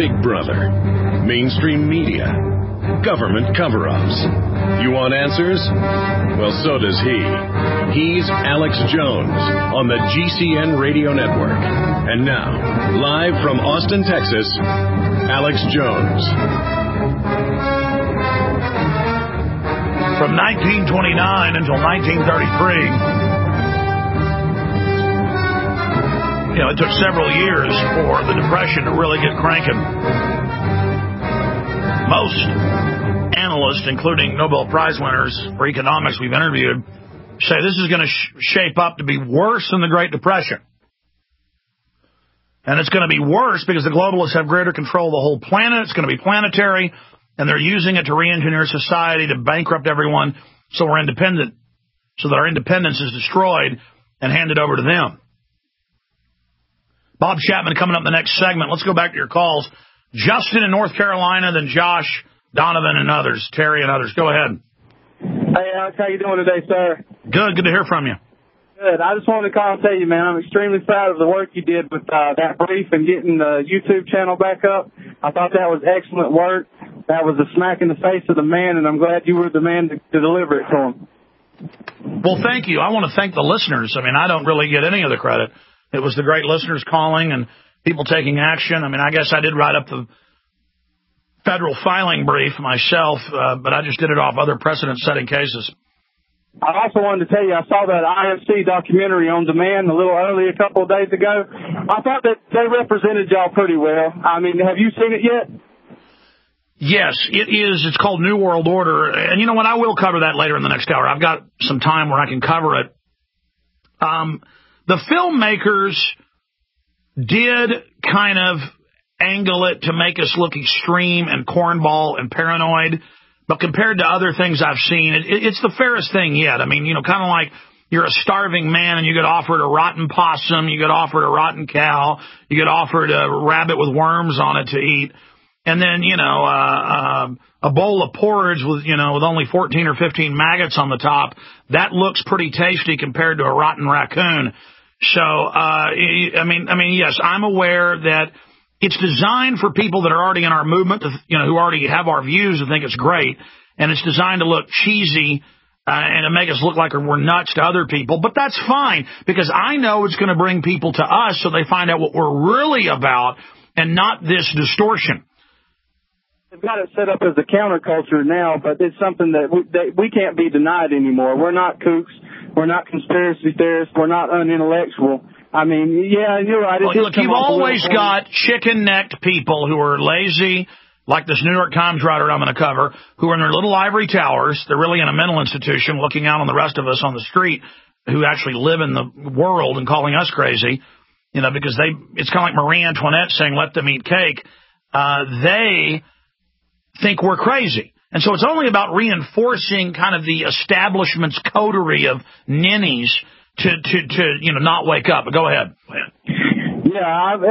Big Brother, mainstream media, government cover-ups. You want answers? Well, so does he. He's Alex Jones on the GCN Radio Network. And now, live from Austin, Texas, Alex Jones. From 1929 until 1933, it took several years for the Depression to really get cranking. Most analysts, including Nobel Prize winners for economics we've interviewed, say this is going to shape up to be worse than the Great Depression. And it's going to be worse because the globalists have greater control of the whole planet. It's going to be planetary, and they're using it to re-engineer society, to bankrupt everyone so we're independent, so that our independence is destroyed and handed over to them. Bob Chapman coming up in the next segment. Let's go back to your calls. Justin in North Carolina, then Josh, Donovan, and others, Terry and others. Go ahead. Hey, Alex, how you doing today, sir? Good to hear from you. Good. I just wanted to call and tell you, man, I'm extremely proud of the work you did with that brief and getting the YouTube channel back up. I thought that was excellent work. That was a smack in the face of the man, and I'm glad you were the man to deliver it to him. Well, thank you. I want to thank the listeners. I mean, I don't really get any of the credit. It was the great listeners calling and people taking action. I mean, I guess I did write up the federal filing brief myself, but I just did it off other precedent-setting cases. I also wanted to tell you, I saw that IFC documentary on demand a little early a couple of days ago. I thought that they represented y'all pretty well. I mean, have you seen it yet? Yes, it is. It's called New World Order. And you know what? I will cover that later in the next hour. I've got some time where I can cover it. The filmmakers did kind of angle it to make us look extreme and cornball and paranoid, but compared to other things I've seen, it's the fairest thing yet. I mean, kind of like you're a starving man and you get offered a rotten possum, you get offered a rotten cow, you get offered a rabbit with worms on it to eat, and then, a bowl of porridge with only 14 or 15 maggots on the top. That looks pretty tasty compared to a rotten raccoon. So, I mean, yes, I'm aware that it's designed for people that are already in our movement, who already have our views and think it's great. And it's designed to look cheesy and to make us look like we're nuts to other people. But that's fine, because I know it's going to bring people to us so they find out what we're really about and not this distortion. They've got it set up as a counterculture now, but it's something that we can't be denied anymore. We're not kooks. We're not conspiracy theorists. We're not unintellectual. I mean, yeah, you're right. Look, you've always got chicken-necked people who are lazy, like this New York Times writer I'm going to cover, who are in their little ivory towers. They're really in a mental institution looking out on the rest of us on the street who actually live in the world and calling us crazy, because it's kind of like Marie Antoinette saying, let them eat cake. They think we're crazy. And so it's only about reinforcing kind of the establishment's coterie of ninnies to not wake up. But go ahead. Yeah,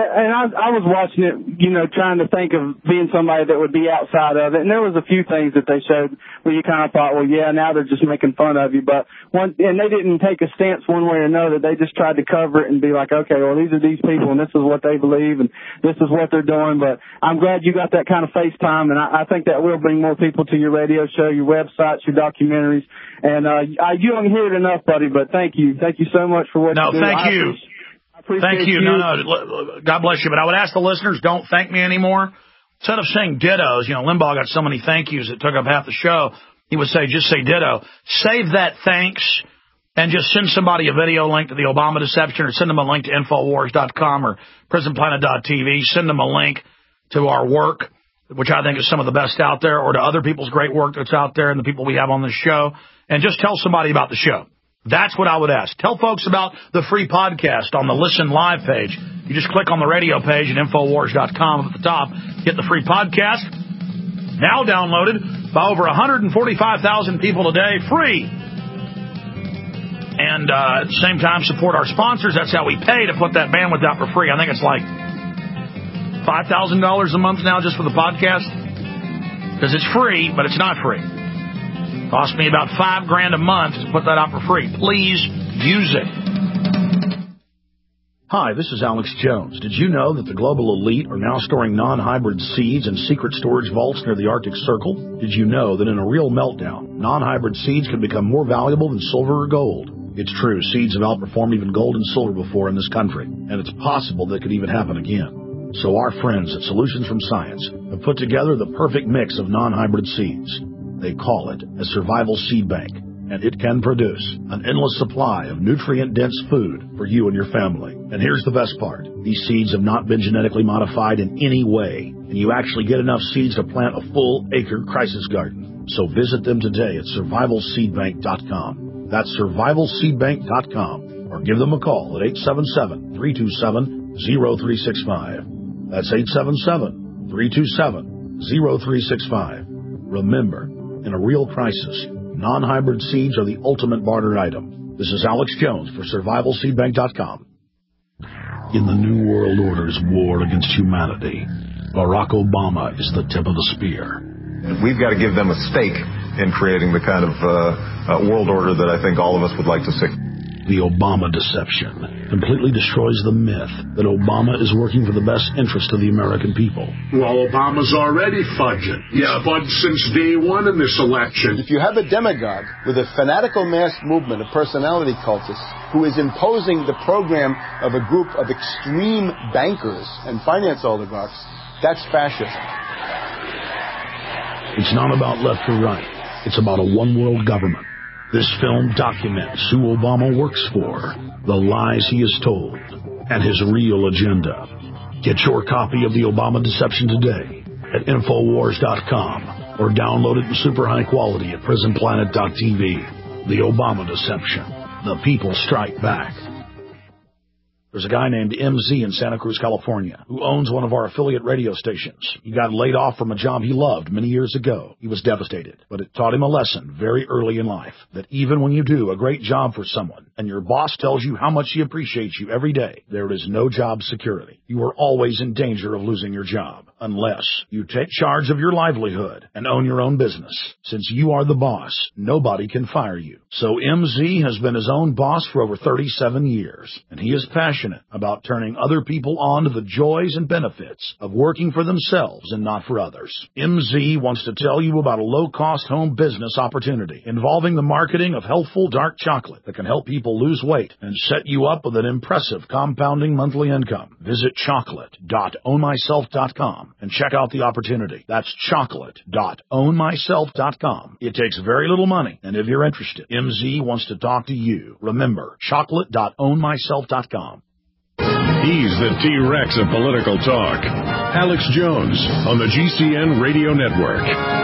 I was watching it, trying to think of being somebody that would be outside of it. And there was a few things that they showed where you kind of thought, well, yeah, now they're just making fun of you. And they didn't take a stance one way or another. They just tried to cover it and be like, okay, well, these are these people and this is what they believe and this is what they're doing. But I'm glad you got that kind of FaceTime, and I think that will bring more people to your radio show, your websites, your documentaries. And you don't hear it enough, buddy, but thank you. Thank you so much for what you do. No, thank you. Thank you. No, God bless you. But I would ask the listeners, don't thank me anymore. Instead of saying dittos, Limbaugh got so many thank yous it took up half the show. He would say, just say ditto. Save that thanks and just send somebody a video link to the Obama deception, or send them a link to Infowars.com or PrisonPlanet.tv. Send them a link to our work, which I think is some of the best out there, or to other people's great work that's out there and the people we have on this show. And just tell somebody about the show. That's what I would ask. Tell folks about the free podcast on the Listen Live page. You just click on the radio page at Infowars.com up at the top. Get the free podcast. Now downloaded by over 145,000 people today, free. And at the same time, support our sponsors. That's how we pay to put that bandwidth out for free. I think it's like $5,000 a month now just for the podcast. Because it's free, but it's not free. Cost me about $5,000 a month to put that out for free. Please use it. Hi, this is Alex Jones. Did you know that the global elite are now storing non-hybrid seeds in secret storage vaults near the Arctic Circle? Did you know that in a real meltdown, non-hybrid seeds can become more valuable than silver or gold? It's true, seeds have outperformed even gold and silver before in this country, and it's possible that could even happen again. So our friends at Solutions from Science have put together the perfect mix of non-hybrid seeds. They call it a survival seed bank, and it can produce an endless supply of nutrient-dense food for you and your family. And here's the best part. These seeds have not been genetically modified in any way, and you actually get enough seeds to plant a full-acre crisis garden. So visit them today at survivalseedbank.com. That's survivalseedbank.com, or give them a call at 877-327-0365. That's 877-327-0365. Remember, in a real crisis, non-hybrid seeds are the ultimate barter item. This is Alex Jones for survivalseedbank.com. In the New World Order's war against humanity, Barack Obama is the tip of the spear. We've got to give them a stake in creating the kind of world order that I think all of us would like to see. The Obama deception completely destroys the myth that Obama is working for the best interest of the American people. Well, Obama's already fudging. He's fudged since day one in this election. If you have a demagogue with a fanatical mass movement of personality cultists who is imposing the program of a group of extreme bankers and finance oligarchs, that's fascism. It's not about left or right. It's about a one-world government. This film documents who Obama works for, the lies he has told, and his real agenda. Get your copy of The Obama Deception today at Infowars.com or download it in super high quality at PrisonPlanet.tv. The Obama Deception. The people strike back. There's a guy named MZ in Santa Cruz, California, who owns one of our affiliate radio stations. He got laid off from a job he loved many years ago. He was devastated, but it taught him a lesson very early in life, that even when you do a great job for someone and your boss tells you how much he appreciates you every day, there is no job security. You are always in danger of losing your job unless you take charge of your livelihood and own your own business. Since you are the boss, nobody can fire you. So MZ has been his own boss for over 37 years, and he is passionate about turning other people on to the joys and benefits of working for themselves and not for others. MZ wants to tell you about a low-cost home business opportunity involving the marketing of healthful dark chocolate that can help people lose weight and set you up with an impressive compounding monthly income. Visit chocolate.ownmyself.com and check out the opportunity. That's chocolate.ownmyself.com. It takes very little money, and if you're interested, MZ wants to talk to you. Remember, chocolate.ownmyself.com. He's the T-Rex of political talk. Alex Jones on the GCN Radio Network.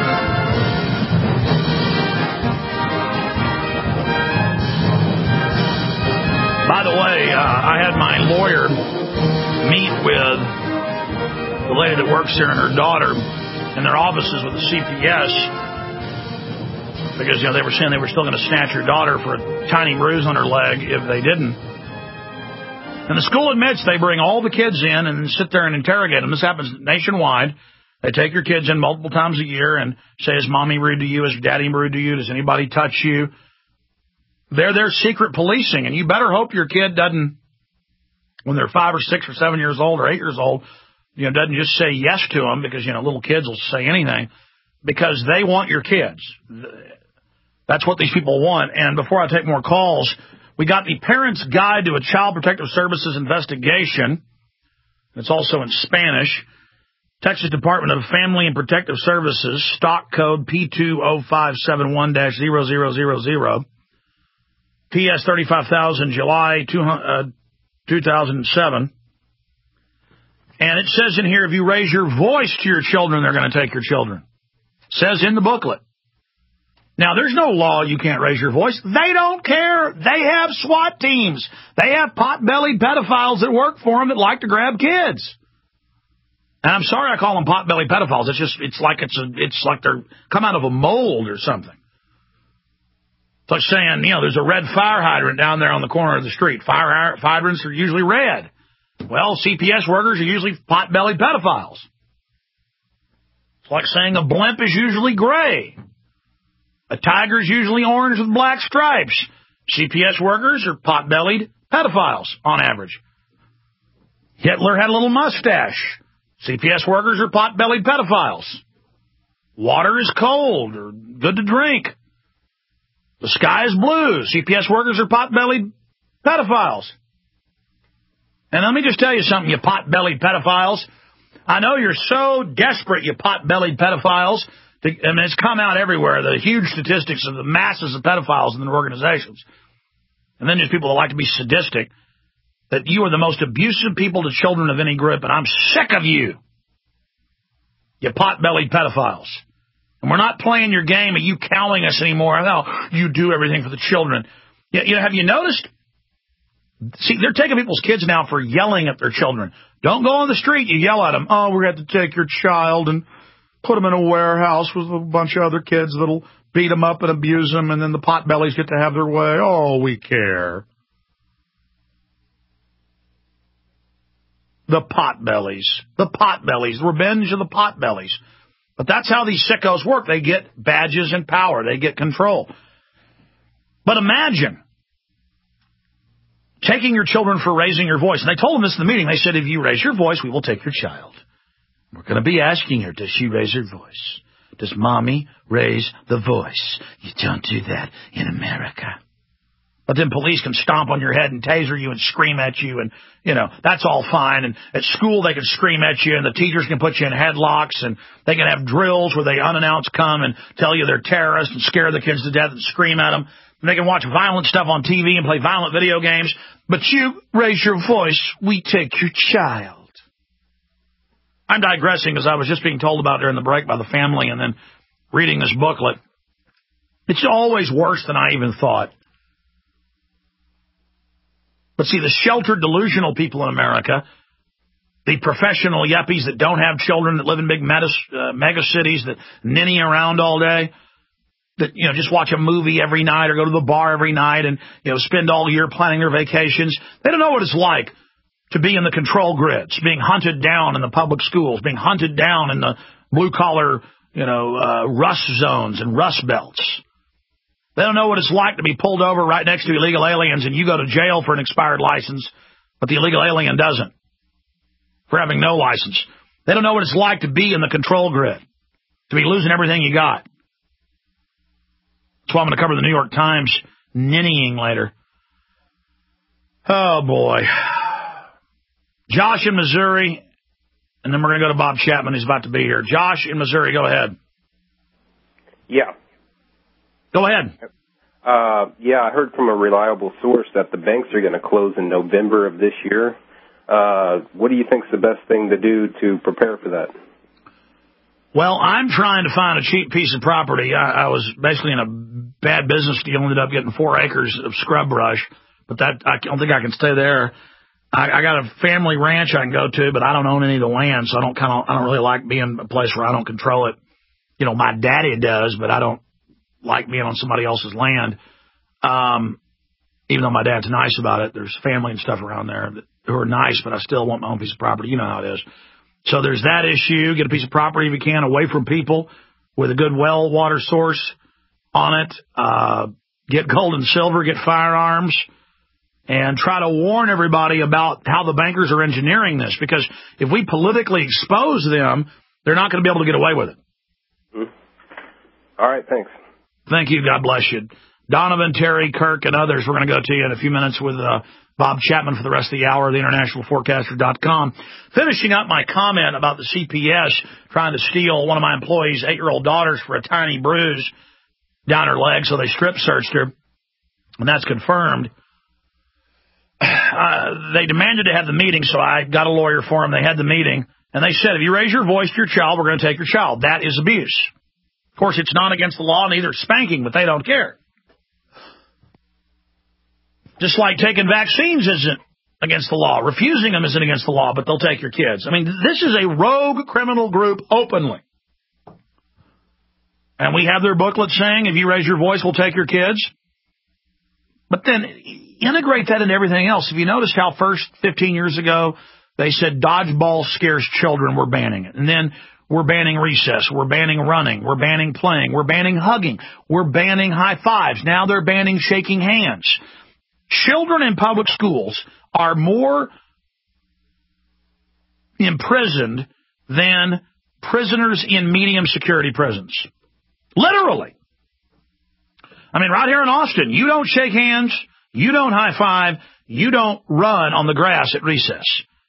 By the way, I had my lawyer meet with the lady that works here and her daughter in their offices with the CPS because, they were saying they were still going to snatch her daughter for a tiny bruise on her leg if they didn't. And the school admits they bring all the kids in and sit there and interrogate them. This happens nationwide. They take your kids in multiple times a year and say, is mommy rude to you? Is daddy rude to you? Does anybody touch you? They're their secret policing, and you better hope your kid doesn't, when they're 5 or 6 or 7 years old or 8 years old, doesn't just say yes to them because, little kids will say anything because they want your kids. That's what these people want. And before I take more calls, we got the Parent's Guide to a Child Protective Services Investigation. It's also in Spanish. Texas Department of Family and Protective Services, stock code P20571-0000, PS 35,000, July 2007. And it says in here, if you raise your voice to your children, they're going to take your children. It says in the booklet. Now, there's no law you can't raise your voice. They don't care. They have SWAT teams. They have pot-bellied pedophiles that work for them that like to grab kids. And I'm sorry I call them pot-bellied pedophiles. It's like they're come out of a mold or something. It's like saying, there's a red fire hydrant down there on the corner of the street. Fire hydrants are usually red. Well, CPS workers are usually pot-bellied pedophiles. It's like saying a blimp is usually gray. A tiger is usually orange with black stripes. CPS workers are pot-bellied pedophiles on average. Hitler had a little mustache. CPS workers are pot-bellied pedophiles. Water is cold or good to drink. The sky is blue. CPS workers are pot-bellied pedophiles. And let me just tell you something, you pot-bellied pedophiles. I know you're so desperate, you pot-bellied pedophiles. And it's come out everywhere, the huge statistics of the masses of pedophiles in their organizations. And then there's people that like to be sadistic, that you are the most abusive people to children of any group, and I'm sick of you, you pot-bellied pedophiles. And we're not playing your game of you cowing us anymore. No, you do everything for the children. Have you noticed? See, they're taking people's kids now for yelling at their children. Don't go on the street, you yell at them. Oh, we're going to have to take your child and put them in a warehouse with a bunch of other kids that'll beat them up and abuse them, and then the potbellies get to have their way. Oh, we care. The potbellies. The potbellies. Revenge of the potbellies. But that's how these sickos work. They get badges and power. They get control. But imagine taking your children for raising your voice. And they told them this in the meeting. They said, if you raise your voice, we will take your child. We're going to be asking her, does she raise her voice? Does mommy raise the voice? You don't do that in America. But then police can stomp on your head and taser you and scream at you, and, that's all fine. And at school, they can scream at you, and the teachers can put you in headlocks, and they can have drills where they unannounced come and tell you they're terrorists and scare the kids to death and scream at them. And they can watch violent stuff on TV and play violent video games. But you raise your voice, we take your child. I'm digressing because I was just being told about during the break by the family and then reading this booklet. It's always worse than I even thought. But see, the sheltered, delusional people in America, the professional yuppies that don't have children, that live in big mega cities, that ninny around all day, that, just watch a movie every night or go to the bar every night and, spend all year planning their vacations. They don't know what it's like to be in the control grids, being hunted down in the public schools, being hunted down in the blue-collar, rust zones and rust belts. They don't know what it's like to be pulled over right next to illegal aliens and you go to jail for an expired license, but the illegal alien doesn't, for having no license. They don't know what it's like to be in the control grid, to be losing everything you got. That's why I'm going to cover the New York Times ninnying later. Oh, boy. Josh in Missouri, and then we're going to go to Bob Chapman. He's about to be here. Josh in Missouri, go ahead. Yeah. Go ahead. I heard from a reliable source that the banks are going to close in November of this year. What do you think is the best thing to do to prepare for that? Well, I'm trying to find a cheap piece of property. I was basically in a bad business deal, ended up getting 4 acres of scrub brush, but I don't think I can stay there. I got a family ranch I can go to, but I don't own any of the land, so I don't really like being a place where I don't control it. My daddy does, but I don't like being on somebody else's land. Even though my dad's nice about it, there's family and stuff around there who are nice, but I still want my own piece of property. You know how it is. So there's that issue. Get a piece of property if you can, away from people, with a good well water source on it. Get gold and silver, get firearms, and try to warn everybody about how the bankers are engineering this. Because if we politically expose them, they're not going to be able to get away with it. All right, thanks. Thank you. God bless you. Donovan, Terry, Kirk, and others. We're going to go to you in a few minutes with Bob Chapman for the rest of the hour, theinternationalforecaster.com. Finishing up my comment about the CPS trying to steal one of my employees' 8-year-old daughters for a tiny bruise down her leg, so they strip searched her, and that's confirmed. They demanded to have the meeting, so I got a lawyer for them. They had the meeting, and they said, if you raise your voice to your child, we're going to take your child. That is abuse. Of course, it's not against the law, neither is spanking, but they don't care. Just like taking vaccines isn't against the law. Refusing them isn't against the law, but they'll take your kids. I mean, this is a rogue criminal group openly. And we have their booklet saying, if you raise your voice, we'll take your kids. But then integrate that into everything else. Have you noticed how first 15 years ago, they said dodgeball scares children, we're banning it. And then we're banning recess. We're banning running. We're banning playing. We're banning hugging. We're banning high fives. Now they're banning shaking hands. Children in public schools are more imprisoned than prisoners in medium security prisons. Literally. I mean, right here in Austin, you don't shake hands, you don't high five, you don't run on the grass at recess.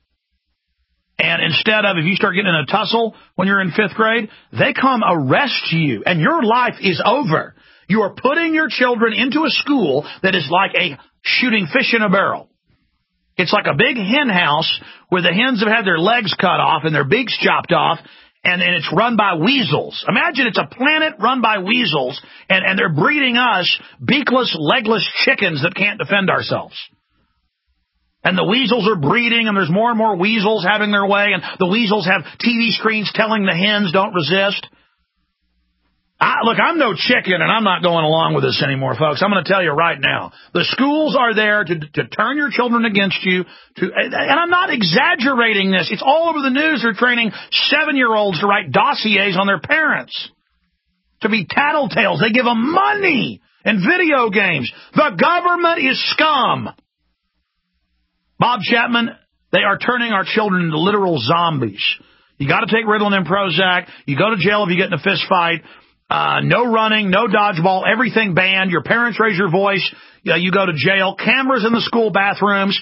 And instead of, if you start getting in a tussle when you're in 5th grade, they come arrest you, and your life is over. You are putting your children into a school that is like a shooting fish in a barrel. It's like a big hen house where the hens have had their legs cut off and their beaks chopped off, and it's run by weasels. Imagine it's a planet run by weasels, and they're breeding us beakless, legless chickens that can't defend ourselves. And the weasels are breeding, and there's more and more weasels having their way, and the weasels have TV screens telling the hens don't resist. Look, I'm no chicken, and I'm not going along with this anymore, folks. I'm going to tell you right now. The schools are there to turn your children against you. And I'm not exaggerating this. It's all over the news. They're training 7-year-olds to write dossiers on their parents, to be tattletales. They give them money and video games. The government is scum. Bob Chapman, they are turning our children into literal zombies. You got to take Ritalin and Prozac. You go to jail if you get in a fist fight. No running, no dodgeball, everything banned. Your parents raise your voice. You go to jail. Cameras in the school bathrooms.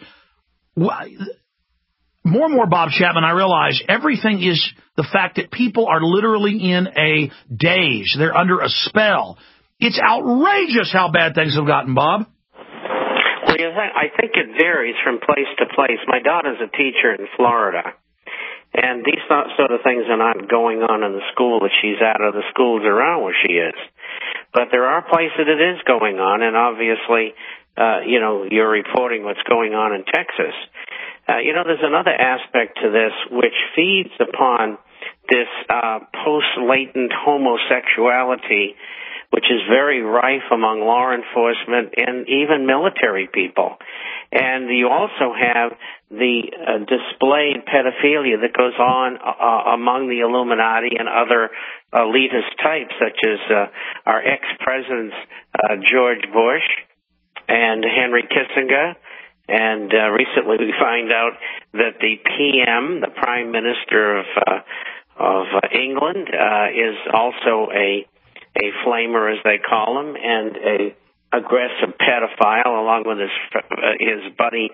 More and more, Bob Chapman, I realize everything is the fact that people are literally in a daze. They're under a spell. It's outrageous how bad things have gotten, Bob. Well, I think it varies from place to place. My daughter's a teacher in Florida. And these sort of things are not going on in the school that she's at or the schools around where she is. But there are places it is going on, and obviously, you're reporting what's going on in Texas. There's another aspect to this which feeds upon this post-latent homosexuality, which is very rife among law enforcement and even military people. And you also have the displayed pedophilia that goes on among the Illuminati and other elitist types, such as our ex-presidents George Bush and Henry Kissinger. And recently we find out that the PM, the Prime Minister of England, is also a flamer, as they call him, and a aggressive pedophile, along with his buddy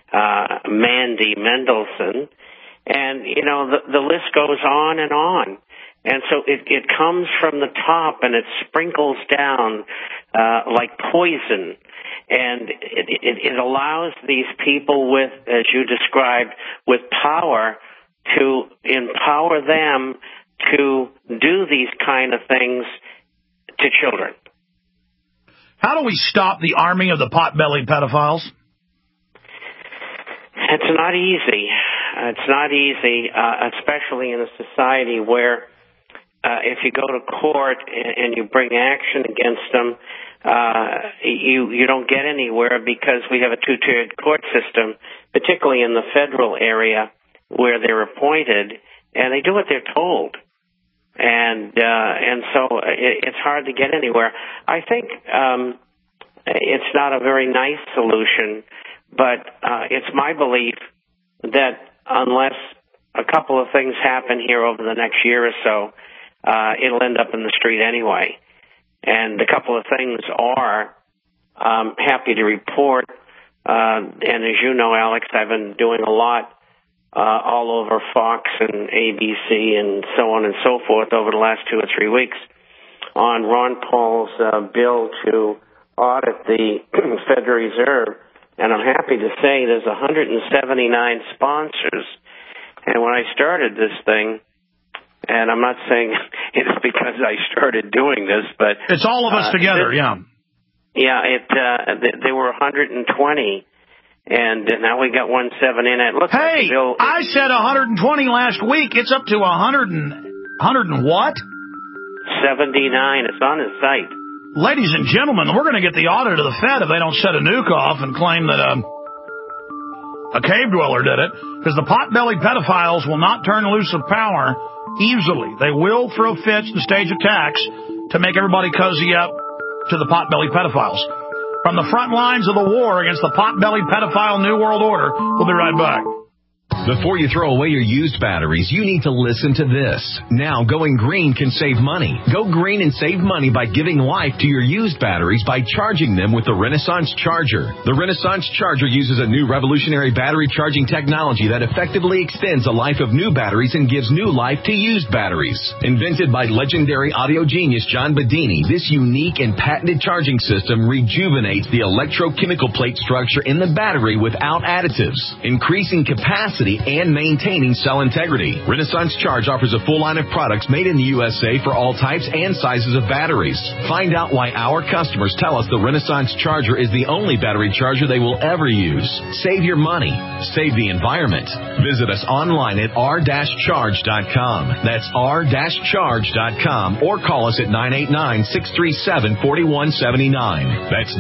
Mandy Mendelsohn, and the list goes on. And so it comes from the top and it sprinkles down like poison, and it allows these people with, as you described, with power to empower them to do these kind of things to children. How do we stop the army of the pot-bellied pedophiles? It's not easy. It's not easy, especially in a society where if you go to court and you bring action against them, you don't get anywhere because we have a two-tiered court system, particularly in the federal area where they're appointed, and they do what they're told. And so it's hard to get anywhere. I think it's not a very nice solution, but it's my belief that unless a couple of things happen here over the next year or so, it'll end up in the street anyway. And a couple of things are, I'm happy to report, and as you know, Alex, I've been doing a lot all over Fox and ABC and so on and so forth over the last 2 or 3 weeks on Ron Paul's bill to audit the Federal Reserve. And I'm happy to say there's 179 sponsors. And when I started this thing, and I'm not saying it's because I started doing this, but it's all of us together, yeah. Yeah, there were 120. And now we got 1.7 in it. Looks like the bill. I said 120 last week. It's up to 100 and what? 79. It's on his site. Ladies and gentlemen, we're going to get the audit of the Fed if they don't set a nuke off and claim that a cave dweller did it, because the pot-bellied pedophiles will not turn loose of power easily. They will throw fits and stage attacks to make everybody cozy up to the pot-bellied pedophiles. From the front lines of the war against the pot-bellied pedophile New World Order, we'll be right back. Before you throw away your used batteries, you need to listen to this. Now, going green can save money. Go green and save money by giving life to your used batteries by charging them with the Renaissance Charger. The Renaissance Charger uses a new revolutionary battery charging technology that effectively extends the life of new batteries and gives new life to used batteries. Invented by legendary audio genius John Bedini, this unique and patented charging system rejuvenates the electrochemical plate structure in the battery without additives, increasing capacity and maintaining cell integrity. Renaissance Charge offers a full line of products made in the USA for all types and sizes of batteries. Find out why our customers tell us the Renaissance Charger is the only battery charger they will ever use. Save your money. Save the environment. Visit us online at r-charge.com. That's r-charge.com, or call us at 989-637-4179. That's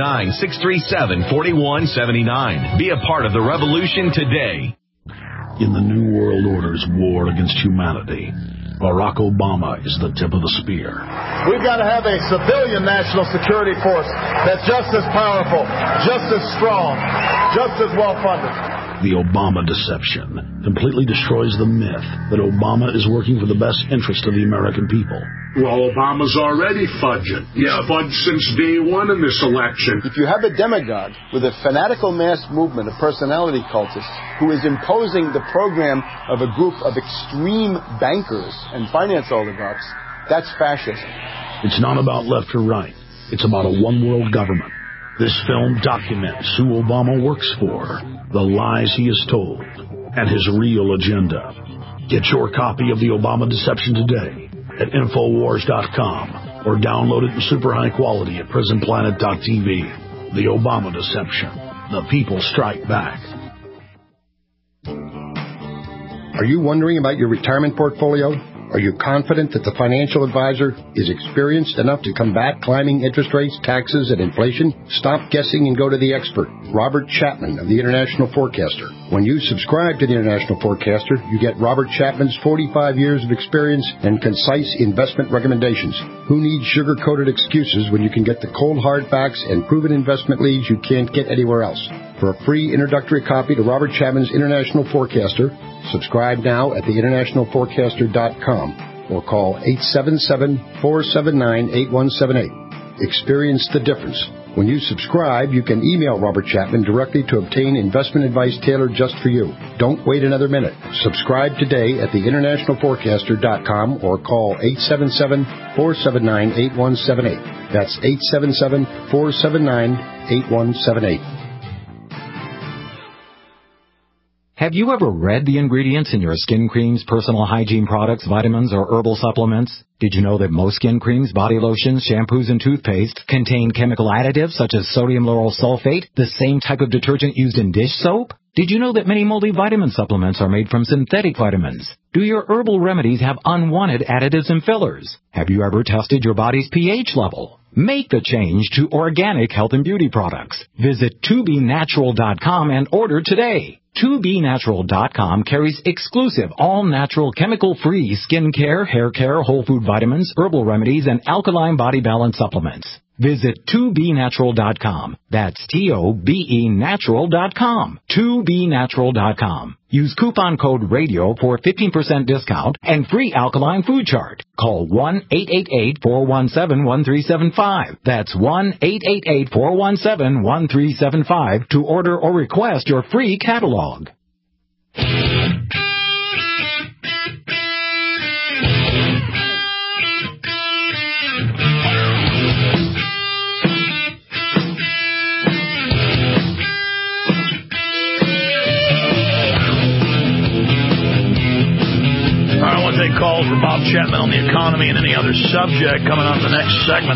989-637-4179. Be a part of the revolution today. In the New World Order's war against humanity, Barack Obama is the tip of the spear. We've got to have a civilian national security force that's just as powerful, just as strong, just as well-funded. The Obama deception completely destroys the myth that Obama is working for the best interest of the American people. Well, Obama's already fudging. He's fudged since day one in this election. If you have a demagogue with a fanatical mass movement of personality cultists who is imposing the program of a group of extreme bankers and finance oligarchs, that's fascism. It's not about left or right. It's about a one-world government. This film documents who Obama works for, the lies he has told, and his real agenda. Get your copy of The Obama Deception today at Infowars.com or download it in super high quality at PrisonPlanet.tv. The Obama Deception. The people strike back. Are you wondering about your retirement portfolio? Are you confident that the financial advisor is experienced enough to combat climbing interest rates, taxes, and inflation? Stop guessing and go to the expert, Robert Chapman of the International Forecaster. When you subscribe to the International Forecaster, you get Robert Chapman's 45 years of experience and concise investment recommendations. Who needs sugar-coated excuses when you can get the cold hard facts and proven investment leads you can't get anywhere else? For a free introductory copy to Robert Chapman's International Forecaster, subscribe now at theInternationalForecaster.com or call 877-479-8178. Experience the difference. When you subscribe, you can email Robert Chapman directly to obtain investment advice tailored just for you. Don't wait another minute. Subscribe today at theInternationalForecaster.com or call 877-479-8178. That's 877-479-8178. Have you ever read the ingredients in your skin creams, personal hygiene products, vitamins, or herbal supplements? Did you know that most skin creams, body lotions, shampoos, and toothpaste contain chemical additives such as sodium lauryl sulfate, the same type of detergent used in dish soap? Did you know that many multivitamin supplements are made from synthetic vitamins? Do your herbal remedies have unwanted additives and fillers? Have you ever tested your body's pH level? Make the change to organic health and beauty products. Visit tobinatural.com and order today. 2BNatural.com carries exclusive, all-natural, chemical-free skin care, hair care, whole food vitamins, herbal remedies, and alkaline body balance supplements. Visit 2BNatural.com. That's TOBENatural.com. 2BNatural.com. Use coupon code RADIO for 15% discount and free alkaline food chart. Call 1-888-417-1375. That's 1-888-417-1375 to order or request your free catalog. I want to take calls for Bob Chapman on the economy and any other subject coming up in the next segment.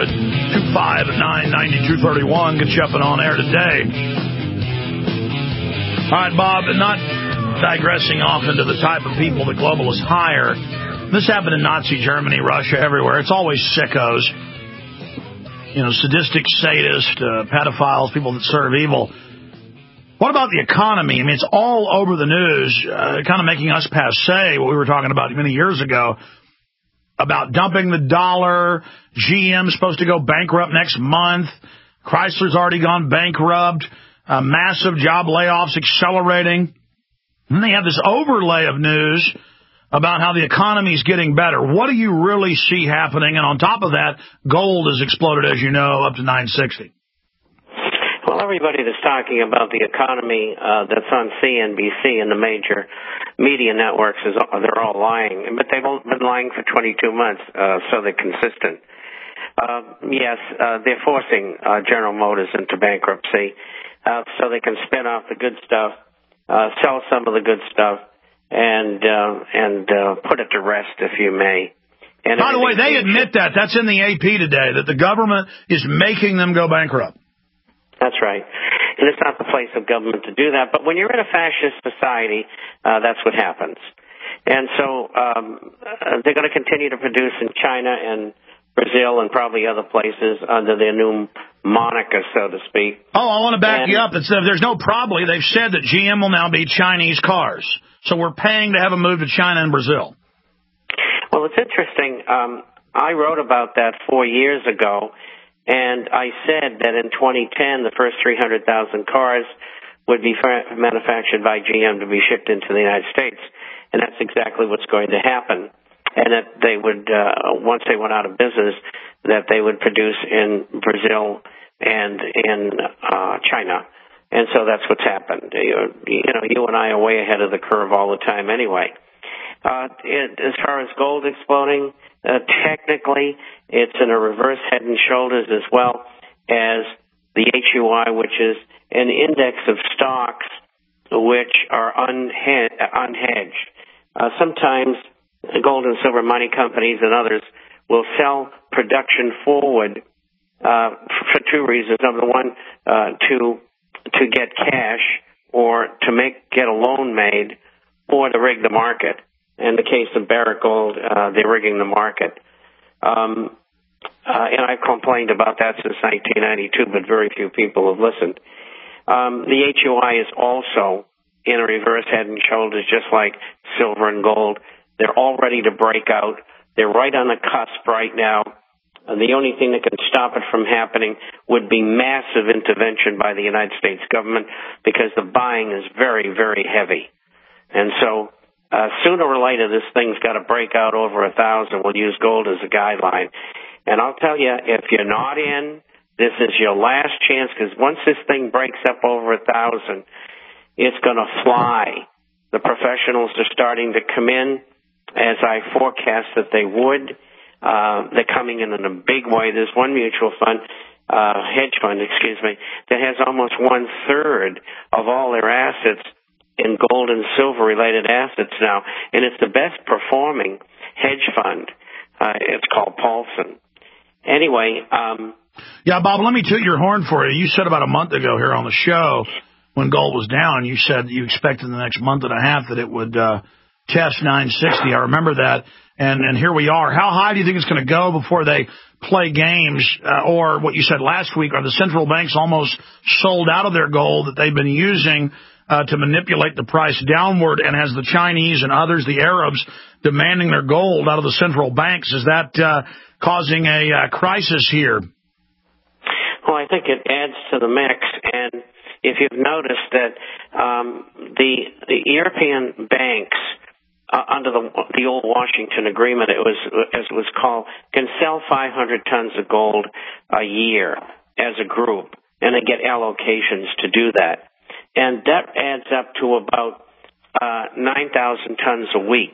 800-259-9231. Get Chapman on air today. All right, Bob, not digressing off into the type of people the globalists hire. This happened in Nazi Germany, Russia, everywhere. It's always sickos. You know, sadistic sadists, pedophiles, people that serve evil. What about the economy? I mean, it's all over the news, kind of making us passé, what we were talking about many years ago, about dumping the dollar. GM's supposed to go bankrupt next month. Chrysler's already gone bankrupt. Massive job layoffs accelerating. And they have this overlay of news about how the economy's getting better. What do you really see happening? And on top of that, gold has exploded, as you know, up to $960. Well, everybody that's talking about the economy that's on CNBC and the major media networks, they're all lying. But they've all been lying for 22 months, so they're consistent. Yes, they're forcing General Motors into bankruptcy so they can spin off the good stuff, sell some of the good stuff, and put it to rest, if you may. And by the way, they admit that. That's in the AP today, that the government is making them go bankrupt. That's right. And it's not the place of government to do that. But when you're in a fascist society, that's what happens. And so they're going to continue to produce in China and Brazil and probably other places under their new moniker, so to speak. Oh, I want to back you up. There's no probably. They've said that GM will now be Chinese cars. So we're paying to have them move to China and Brazil. Well, it's interesting. I wrote about that 4 years ago. And I said that in 2010, the first 300,000 cars would be manufactured by GM to be shipped into the United States. And that's exactly what's going to happen. And that they would, once they went out of business, that they would produce in Brazil and in China. And so that's what's happened. You know, you and I are way ahead of the curve all the time anyway. As far as gold exploding, technically, it's in a reverse head and shoulders as well as the HUI, which is an index of stocks which are unhedged. Sometimes gold and silver mining companies and others will sell production forward for two reasons. Number one, to get cash or to get a loan made or to rig the market. In the case of Barrick Gold, they're rigging the market. And I've complained about that since 1992, but very few people have listened. The HUI is also in a reverse head and shoulders, just like silver and gold. They're all ready to break out. They're right on the cusp right now. And the only thing that can stop it from happening would be massive intervention by the United States government because the buying is very, very heavy. And so sooner or later, this thing's got to break out over 1,000. We'll use gold as a guideline. And I'll tell you, if you're not in, this is your last chance, because once this thing breaks up over 1,000, it's going to fly. The professionals are starting to come in, as I forecast that they would. They're coming in a big way. There's one mutual fund, hedge fund, that has almost 1/3 of all their assets in gold and silver related assets now, and it's the best performing hedge fund. It's called Paulson. Anyway, yeah, Bob, let me toot your horn for you. You said about a month ago here on the show when gold was down, you said you expected in the next month and a half that it would test 960. I remember that, and here we are. How high do you think it's going to go before they play games, or what you said last week, are the central banks almost sold out of their gold that they've been using to manipulate the price downward, and has the Chinese and others, the Arabs, demanding their gold out of the central banks? Is that causing a crisis here? Well, I think it adds to the mix, and if you've noticed that the European banks, under the old Washington Agreement, it was, as it was called, can sell 500 tons of gold a year as a group, and they get allocations to do that. And that adds up to about 9,000 tons a week.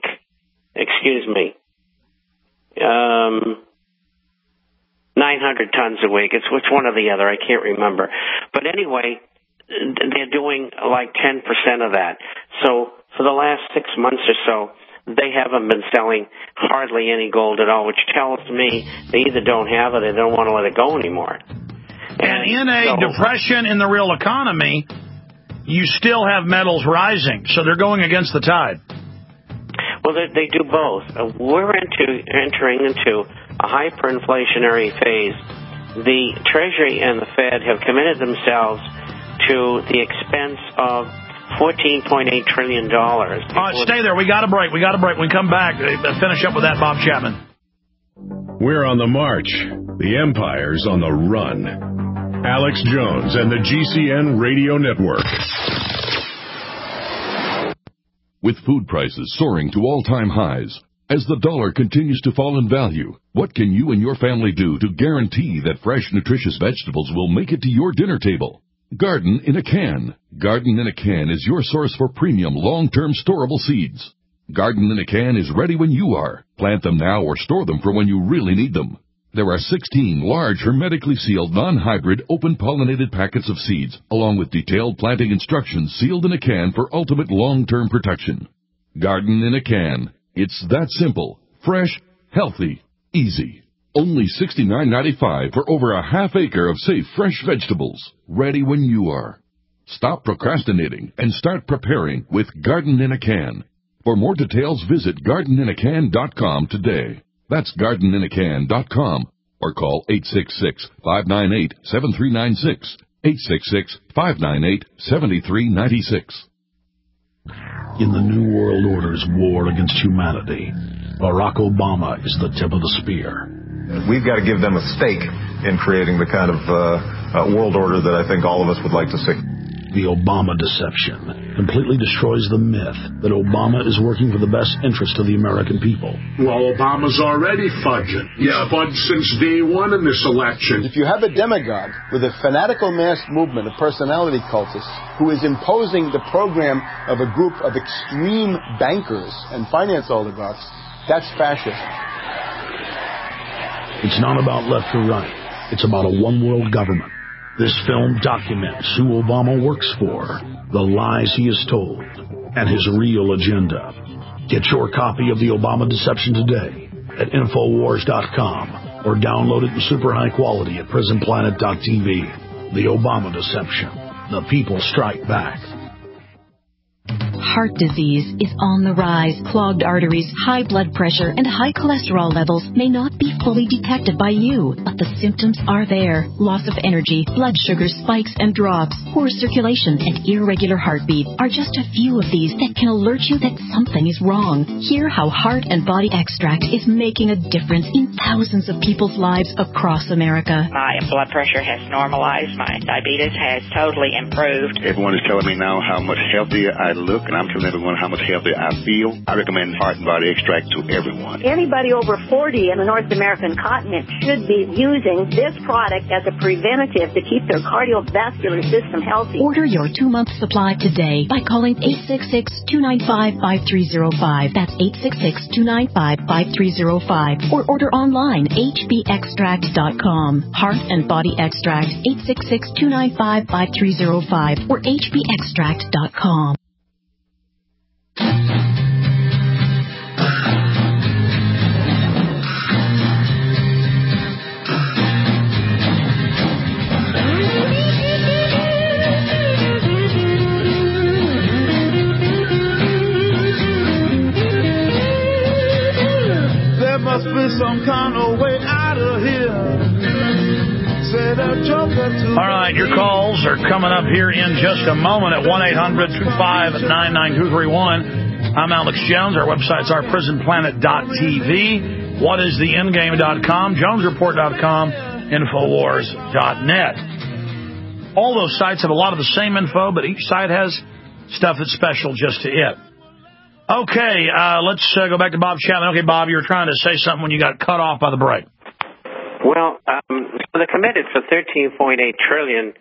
900 tons a week. It's one or the other. I can't remember. But anyway, they're doing like 10% of that. So for the last 6 months or so, they haven't been selling hardly any gold at all, which tells me they either don't have it or they don't want to let it go anymore. And in a depression in the real economy, you still have metals rising, so they're going against the tide. Well, they do both. We're entering into a hyperinflationary phase. The Treasury and the Fed have committed themselves to the expense of $14.8 trillion. All right, stay there. We got a break. When we come back, finish up with that, Bob Chapman. We're on the march. The empire's on the run. Alex Jones and the GCN Radio Network. With food prices soaring to all-time highs, as the dollar continues to fall in value, what can you and your family do to guarantee that fresh, nutritious vegetables will make it to your dinner table? Garden in a Can. Garden in a Can is your source for premium, long-term storable seeds. Garden in a Can is ready when you are. Plant them now or store them for when you really need them. There are 16 large, hermetically sealed, non-hybrid, open-pollinated packets of seeds, along with detailed planting instructions sealed in a can for ultimate long-term protection. Garden in a Can. It's that simple, fresh, healthy, easy. Only $69.95 for over a half acre of safe, fresh vegetables, ready when you are. Stop procrastinating and start preparing with Garden in a Can. For more details, visit gardeninacan.com today. That's gardeninacan.com or call 866-598-7396, 866-598-7396. In the New World Order's war against humanity, Barack Obama is the tip of the spear. We've got to give them a stake in creating the kind of world order that I think all of us would like to see. The Obama deception completely destroys the myth that Obama is working for the best interest of the American people. Well, Obama's already fudging. He's fudged since day one in this election. If you have a demagogue with a fanatical mass movement of personality cultists who is imposing the program of a group of extreme bankers and finance oligarchs, that's fascism. It's not about left or right. It's about a one-world government. This film documents who Obama works for, the lies he has told, and his real agenda. Get your copy of The Obama Deception today at Infowars.com or download it in super high quality at PrisonPlanet.tv. The Obama Deception. The people strike back. Heart disease is on the rise. Clogged arteries, high blood pressure, and high cholesterol levels may not be fully detected by you, but the symptoms are there. Loss of energy, blood sugar spikes and drops, poor circulation, and irregular heartbeat are just a few of these that can alert you that something is wrong. Hear how Heart and Body Extract is making a difference in thousands of people's lives across America. My blood pressure has normalized. My diabetes has totally improved. Everyone is telling me now how much healthier I look, and I'm telling everyone how much healthier I feel. I recommend Heart and Body Extract to everyone. Anybody over 40 in the North American continent should be using this product as a preventative to keep their cardiovascular system healthy. Order your 2-month supply today by calling 866-295-5305. That's 866-295-5305. Or order online, hbextract.com. Heart and Body Extract, 866-295-5305 or hbextract.com. There must be some kind of way out of here. All right, your calls are coming up here in just a moment at 1-800-259-9231. I'm Alex Jones. Our websites are prisonplanet.tv, whatistheendgame.com, jonesreport.com, Infowars.net. All those sites have a lot of the same info, but each site has stuff that's special just to it. Okay, let's go back to Bob Chapman. Okay, Bob, you were trying to say something when you got cut off by the break. Well, they're committed for $14.8 trillion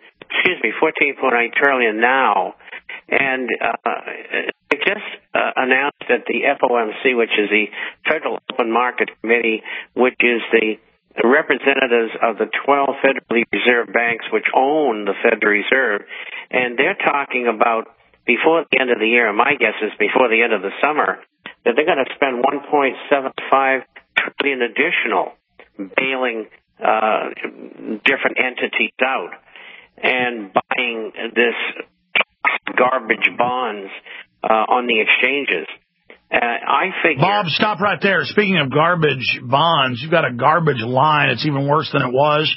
now, and they just announced that the FOMC, which is the Federal Open Market Committee, which is the representatives of the 12 Federally Reserve banks which own the Federal Reserve, and they're talking about before the end of the year, and my guess is before the end of the summer, that they're going to spend $1.75 trillion additional bailing different entities out and buying this garbage bonds on the exchanges. I figure... Bob, stop right there. Speaking of garbage bonds, you've got a garbage line. It's even worse than it was.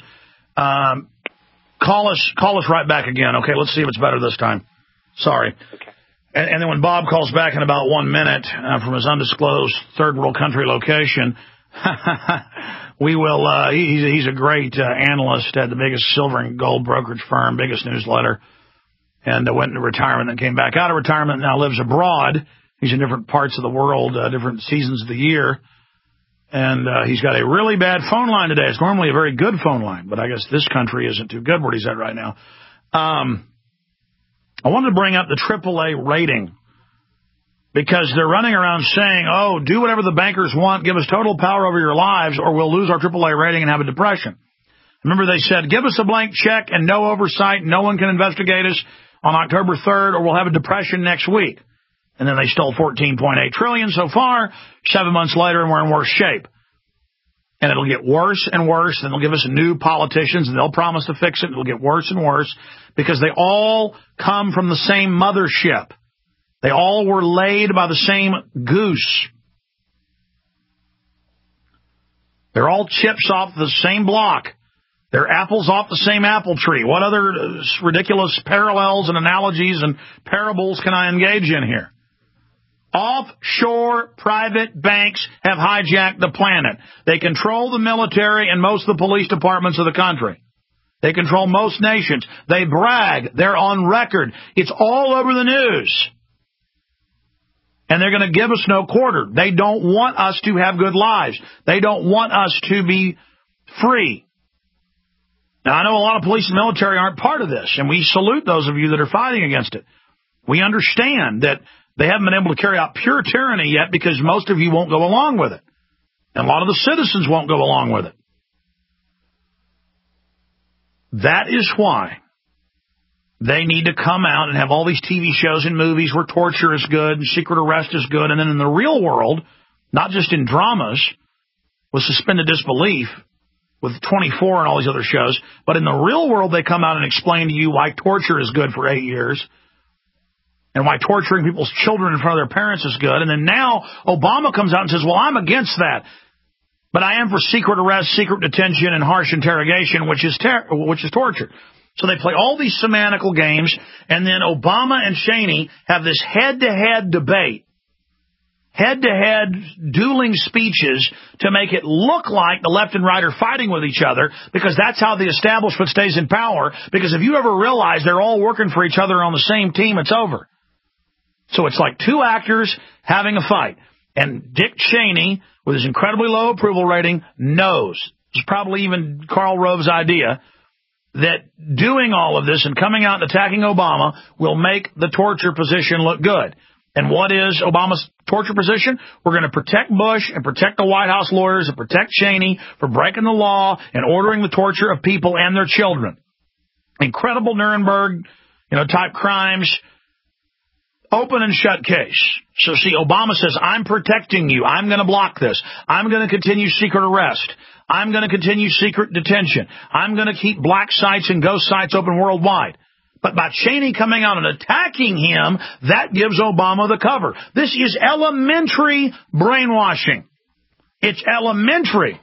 Call us right back again. Okay, let's see if it's better this time. Sorry. Okay. And then when Bob calls back in about 1 minute from his undisclosed third world country location, we will. He's a great analyst at the biggest silver and gold brokerage firm, biggest newsletter, and went into retirement and came back out of retirement and now lives abroad He's in different parts of the world, different seasons of the year. And he's got a really bad phone line today. It's normally a very good phone line, but I guess this country isn't too good where he's at right now. I wanted to bring up the AAA rating because they're running around saying, oh, do whatever the bankers want, give us total power over your lives, or we'll lose our AAA rating and have a depression. Remember they said, give us a blank check and no oversight, no one can investigate us on October 3rd, or we'll have a depression next week. And then they stole $14.8 trillion so far, 7 months later, and we're in worse shape. And it'll get worse and worse, and they'll give us new politicians, and they'll promise to fix it, and it'll get worse and worse, because they all come from the same mothership. They all were laid by the same goose. They're all chips off the same block. They're apples off the same apple tree. What other ridiculous parallels and analogies and parables can I engage in here? Offshore private banks have hijacked the planet. They control the military and most of the police departments of the country. They control most nations. They brag. They're on record. It's all over the news. And they're going to give us no quarter. They don't want us to have good lives. They don't want us to be free. Now, I know a lot of police and military aren't part of this, and we salute those of you that are fighting against it. We understand that they haven't been able to carry out pure tyranny yet because most of you won't go along with it. And a lot of the citizens won't go along with it. That is why they need to come out and have all these TV shows and movies where torture is good and secret arrest is good. And then in the real world, not just in dramas with suspended disbelief, with 24 and all these other shows, but in the real world, they come out and explain to you why torture is good for 8 years and why torturing people's children in front of their parents is good. And then now Obama comes out and says, well, I'm against that, but I am for secret arrest, secret detention, and harsh interrogation, which is torture. So they play all these semantical games, and then Obama and Cheney have this head-to-head debate. Head-to-head dueling speeches to make it look like the left and right are fighting with each other, because that's how the establishment stays in power. Because if you ever realize they're all working for each other on the same team, it's over. So it's like two actors having a fight. And Dick Cheney, with his incredibly low approval rating, knows, it's probably even Karl Rove's idea, that doing all of this and coming out and attacking Obama will make the torture position look good. And what is Obama's torture position? We're going to protect Bush and protect the White House lawyers and protect Cheney for breaking the law and ordering the torture of people and their children. Incredible Nuremberg, type crimes. Open and shut case. So see, Obama says, I'm protecting you. I'm going to block this. I'm going to continue secret arrest. I'm going to continue secret detention. I'm going to keep black sites and ghost sites open worldwide. But by Cheney coming out and attacking him, that gives Obama the cover. This is elementary brainwashing. It's elementary.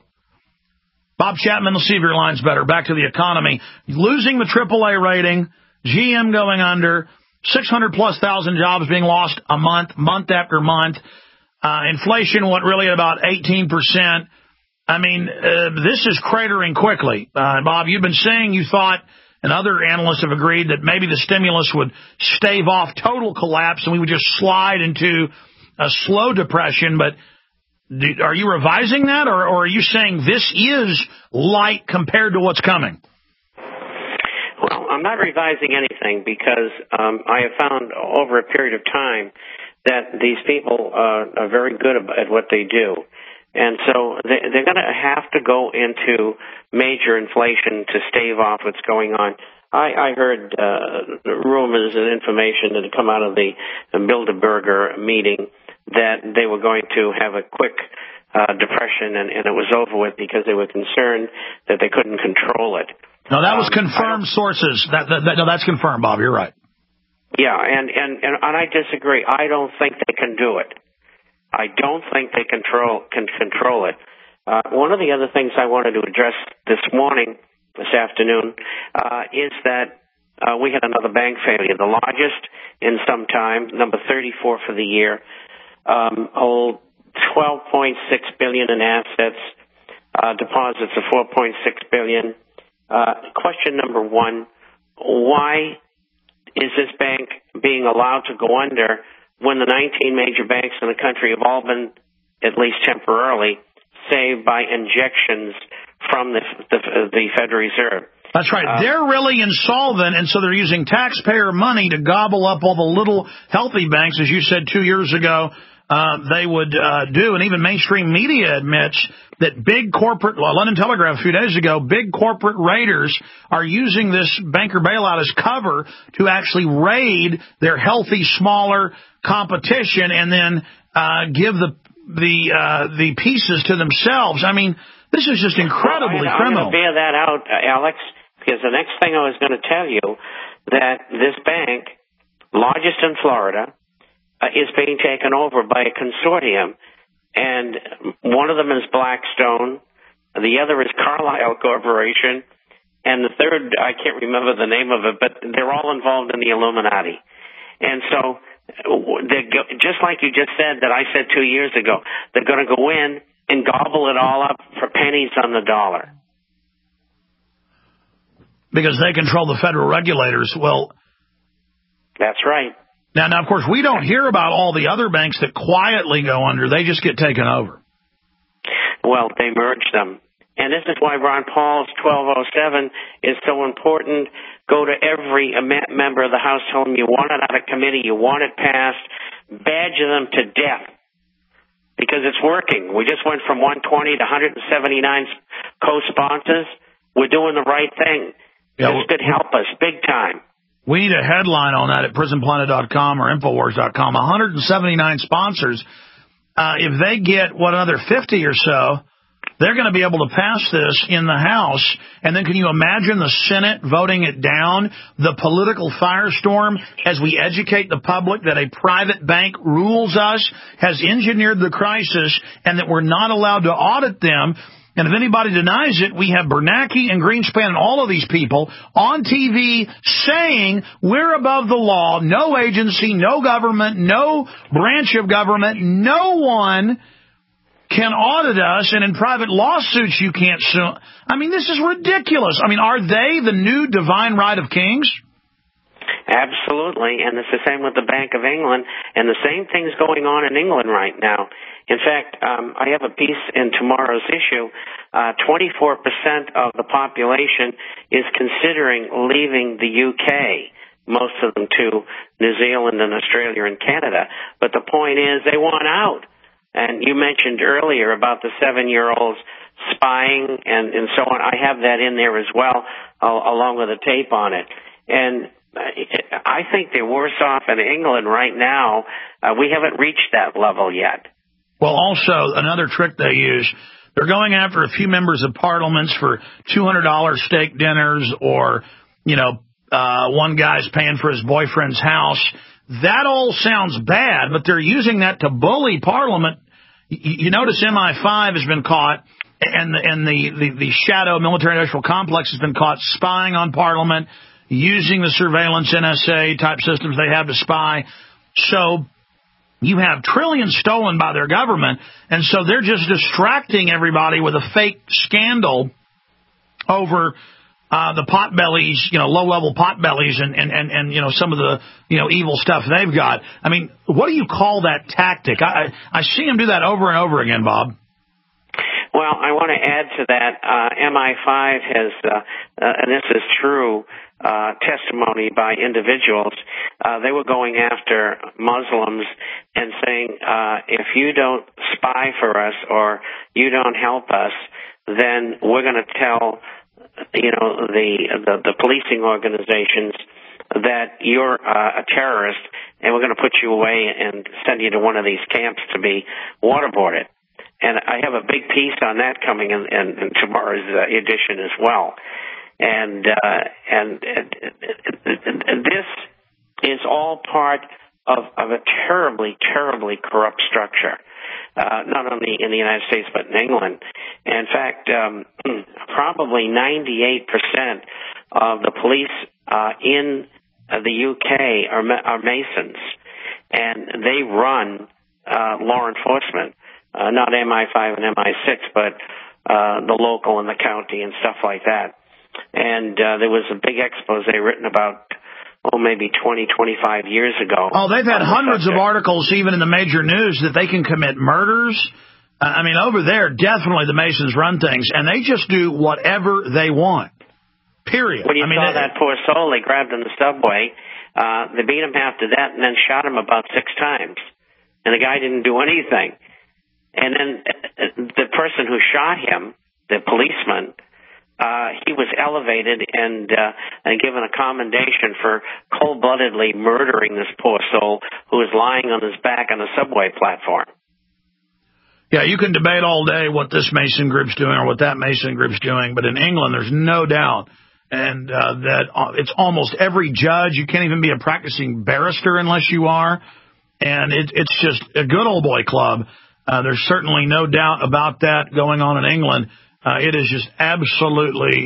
Bob Chapman, let's see if your line's better. Back to the economy. Losing the AAA rating, GM going under, 600,000+ jobs being lost a month after month. Inflation, really at about 18%. I mean, this is cratering quickly. Bob, you've been saying you thought, and other analysts have agreed, that maybe the stimulus would stave off total collapse and we would just slide into a slow depression. But are you revising that, or are you saying this is light compared to what's coming? Well, I'm not revising anything because I have found over a period of time that these people are very good at what they do. And so they're going to have to go into major inflation to stave off what's going on. I heard rumors and information that had come out of the Bilderberger meeting that they were going to have a quick depression and it was over with because they were concerned that they couldn't control it. No, that was confirmed sources. No, that's confirmed, Bob. You're right. Yeah, and I disagree. I don't think they can do it. I don't think they can control it. One of the other things I wanted to address this afternoon, is that we had another bank failure, the largest in some time, number 34 for the year, $12.6 billion in assets, deposits of $4.6 billion. Question number one, why is this bank being allowed to go under when the 19 major banks in the country have all been, at least temporarily, saved by injections from the Federal Reserve. That's right. They're really insolvent, and so they're using taxpayer money to gobble up all the little healthy banks, as you said 2 years ago they would do. And even mainstream media admits that big corporate, London Telegraph a few days ago, big corporate raiders are using this banker bailout as cover to actually raid their healthy, smaller competition and then give the pieces to themselves. I mean, this is just incredibly criminal. I'm going to bear that out, Alex, because the next thing I was going to tell you that this bank, largest in Florida, is being taken over by a consortium, and one of them is Blackstone, the other is Carlyle Corporation, and the third, I can't remember the name of it, but they're all involved in the Illuminati. And so, just like you just said that I said 2 years ago, they're going to go in and gobble it all up for pennies on the dollar. Because they control the federal regulators. Well, that's right. Now, of course, we don't hear about all the other banks that quietly go under. They just get taken over. Well, they merge them. And this is why Ron Paul's 1207 is so important. Go to every member of the House, tell them you want it out of committee, you want it passed, badger them to death. Because it's working. We just went from 120 to 179 co-sponsors. We're doing the right thing. Yeah, this could help us big time. We need a headline on that at prisonplanet.com or Infowars.com. 179 sponsors. If they get, another 50 or so, they're going to be able to pass this in the House. And then can you imagine the Senate voting it down, the political firestorm as we educate the public that a private bank rules us, has engineered the crisis, and that we're not allowed to audit them. And if anybody denies it, we have Bernanke and Greenspan and all of these people on TV saying we're above the law, no agency, no government, no branch of government, no one can audit us, and in private lawsuits you can't sue. I mean, this is ridiculous. I mean, are they the new divine right of kings? Absolutely, and it's the same with the Bank of England, and the same thing's going on in England right now. In fact, I have a piece in tomorrow's issue. 24% of the population is considering leaving the UK, most of them to New Zealand and Australia and Canada. But the point is they want out. And you mentioned earlier about the 7-year-olds spying and so on. I have that in there as well, along with a tape on it. And I think they're worse off in England right now. We haven't reached that level yet. Well, also, another trick they use, they're going after a few members of parliaments for $200 steak dinners or, one guy's paying for his boyfriend's house. That all sounds bad, but they're using that to bully Parliament. You notice MI5 has been caught, and the shadow military-industrial complex has been caught spying on Parliament, using the surveillance NSA-type systems they have to spy. So you have trillions stolen by their government, and so they're just distracting everybody with a fake scandal over the potbellies, low-level potbellies and some of the, evil stuff they've got. I mean, what do you call that tactic? I see them do that over and over again, Bob. Well, I want to add to that. MI5 has, and this is true, testimony by individuals. They were going after Muslims and saying, if you don't spy for us or you don't help us, then we're going to tell the policing organizations that you're a terrorist, and we're going to put you away and send you to one of these camps to be waterboarded. And I have a big piece on that coming in tomorrow's edition as well. And this is all part of a terribly, terribly corrupt structure. Not only in the United States, but in England. In fact, probably 98% of the police in the UK are Masons, and they run law enforcement, not MI5 and MI6, but the local and the county and stuff like that. And there was a big expose written about maybe 20, 25 years ago. Oh, they've had hundreds of articles, even in the major news, that they can commit murders. I mean, over there, definitely the Masons run things, and they just do whatever they want, period. When you saw that poor soul they grabbed in the subway, they beat him half to death and then shot him about 6 times, and the guy didn't do anything. And then the person who shot him, the policeman, he was elevated and given a commendation for cold-bloodedly murdering this poor soul who was lying on his back on a subway platform. Yeah, you can debate all day what this Mason group's doing or what that Mason group's doing, but in England, there's no doubt and that it's almost every judge. You can't even be a practicing barrister unless you are, and it's just a good old boy club. There's certainly no doubt about that going on in England. It is just absolutely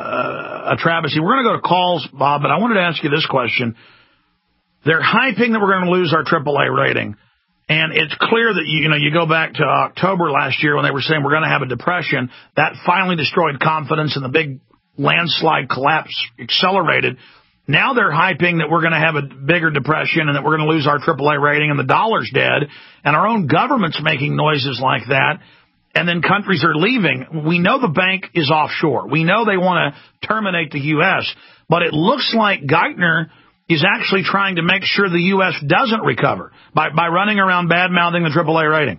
a travesty. We're going to go to calls, Bob, but I wanted to ask you this question. They're hyping that we're going to lose our AAA rating. And it's clear that, you go back to October last year when they were saying we're going to have a depression. That finally destroyed confidence and the big landslide collapse accelerated. Now they're hyping that we're going to have a bigger depression and that we're going to lose our AAA rating and the dollar's dead. And our own government's making noises like that. And then countries are leaving. We know the bank is offshore. We know they want to terminate the U.S. But it looks like Geithner is actually trying to make sure the U.S. doesn't recover by running around bad-mouthing the AAA rating.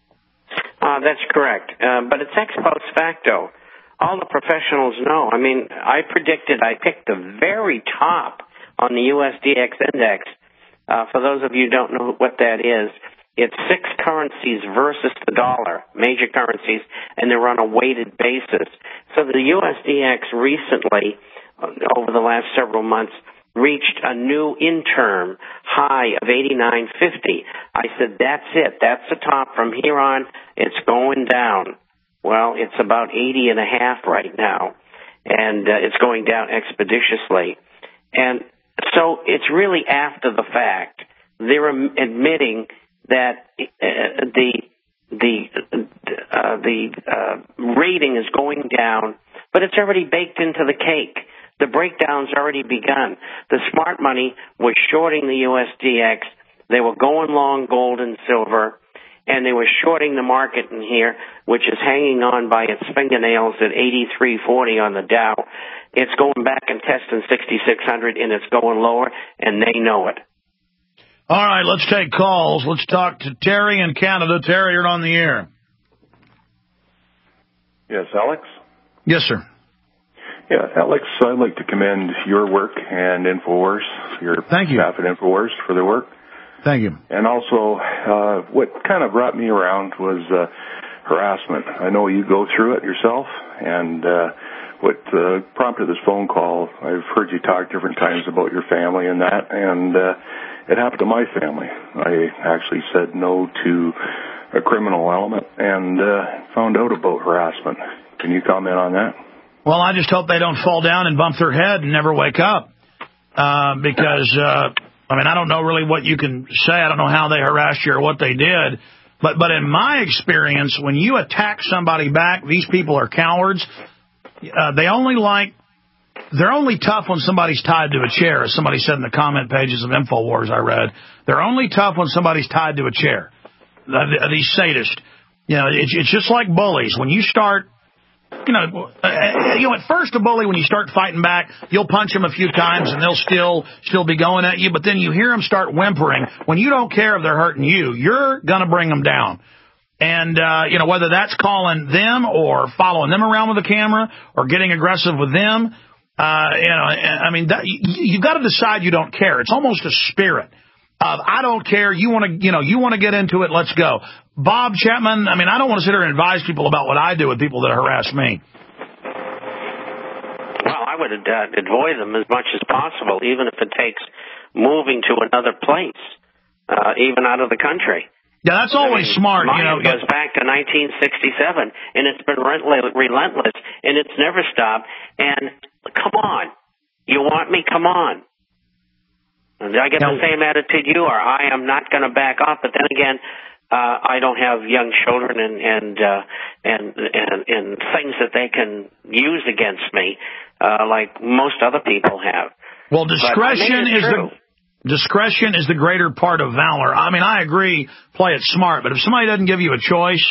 That's correct. But it's ex post facto. All the professionals know. I mean, I picked the very top on the USDX index. For those of you who don't know what that is, it's 6 currencies versus the dollar, major currencies, and they're on a weighted basis. So the USDX recently, over the last several months, reached a new interim high of 89.50. I said, that's it. That's the top. From here on, it's going down. Well, it's about 80.5 right now, and it's going down expeditiously. And so it's really after the fact. They're admitting that the rating is going down, but it's already baked into the cake. The breakdown's already begun. The smart money was shorting the USDX. They were going long gold and silver, and they were shorting the market in here, which is hanging on by its fingernails at 83.40 on the Dow. It's going back and testing 6,600, and it's going lower, and they know it. All right, let's take calls. Let's talk to Terry in Canada. Terry, you're on the air. Yes, Alex? Yes, sir. Yeah, Alex, I'd like to commend your work and InfoWars, your staff at InfoWars for their work. Thank you. And also, what kind of brought me around was harassment. I know you go through it yourself, and what prompted this phone call, I've heard you talk different times about your family and that, and it happened to my family. I actually said no to a criminal element and found out about harassment. Can you comment on that? Well, I just hope they don't fall down and bump their head and never wake up. Because, I don't know really what you can say. I don't know how they harassed you or what they did. But in my experience, when you attack somebody back, these people are cowards. They're only tough when somebody's tied to a chair, as somebody said in the comment pages of InfoWars I read. They're only tough when somebody's tied to a chair. These sadists. It's just like bullies. When you start... at first a bully, when you start fighting back, you'll punch them a few times and they'll still be going at you. But then you hear them start whimpering. When you don't care if they're hurting you, you're going to bring them down. And, whether that's calling them or following them around with a camera or getting aggressive with them, you've got to decide you don't care. It's almost a spirit of, I don't care. You want to get into it. Let's go. Bob Chapman, I don't want to sit here and advise people about what I do with people that harass me. Well, I would avoid them as much as possible, even if it takes moving to another place, even out of the country. Yeah, that's always smart. Mine goes back to 1967, and it's been relentless, and it's never stopped. And come on. You want me? Come on. And I get the same attitude you are. I am not going to back off, but then again, I don't have young children and things that they can use against me, like most other people have. Well, discretion is the greater part of valor. I mean, I agree, play it smart, but if somebody doesn't give you a choice,